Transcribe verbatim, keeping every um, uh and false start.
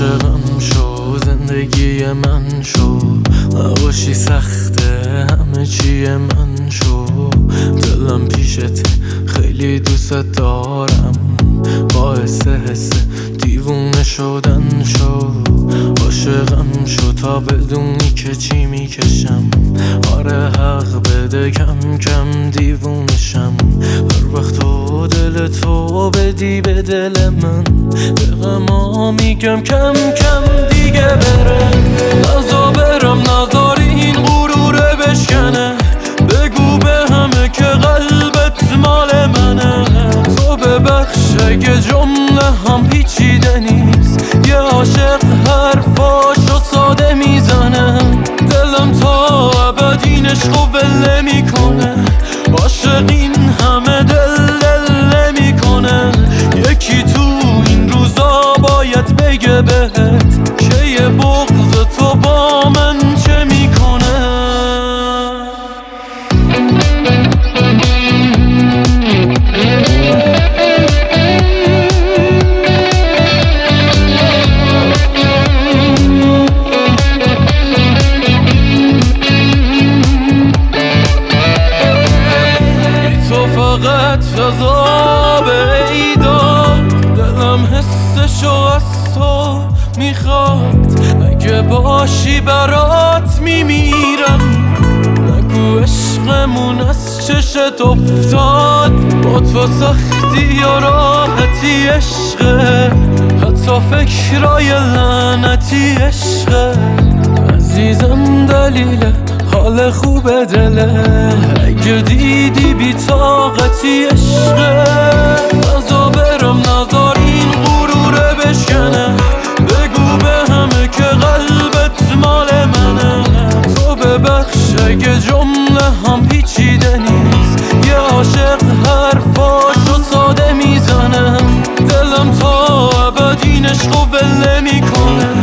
عاشقم شو، زندگی من شو، نباشی سخته همه چی من شو. دلم پیشت خیلی دوست دارم، باعث حس دیوونه شدن شو. عاشقم شو تا بدونی که چی میکشم، آره حق بده کم کم دیوونشم. هر وقت تو دل تو بدی به دل من، به غما میگم کم کم دیگه بره. نزا برم نذاری این غروره بشکنه، بگو به همه که قلبت مال منه. تو ببخش اگه جمله هم پیچیده نیست، یه عاشق حرفاشو ساده میزنه. دلم تا ابد این عشقو ول نمیکنه، عاشق این همه دل دل نمیکنه. یکی تو این روزا باید بگه بهت که یه بغض تو با من چه میکنه. فقط عذاب ایداد، دلم حسشو از تو میخواد. اگه باشی برات میمیرم، نگو عشقمون از چشت افتاد. با تو سختی و راحتی عشقه، حتی فکرای لعنتی عشقه. عزیزم دلیله حال خوب دله، اگه دیدی بی طاقتی عشقه. نزا برم نذار این غروره بشکنه، بگو به همه که قلبت مال منه. تو ببخش اگه جمله هم پیچیده نیست، یه عاشق حرفاشو ساده میزنه. دلم تا ابد این عشقو ول نمیکنه،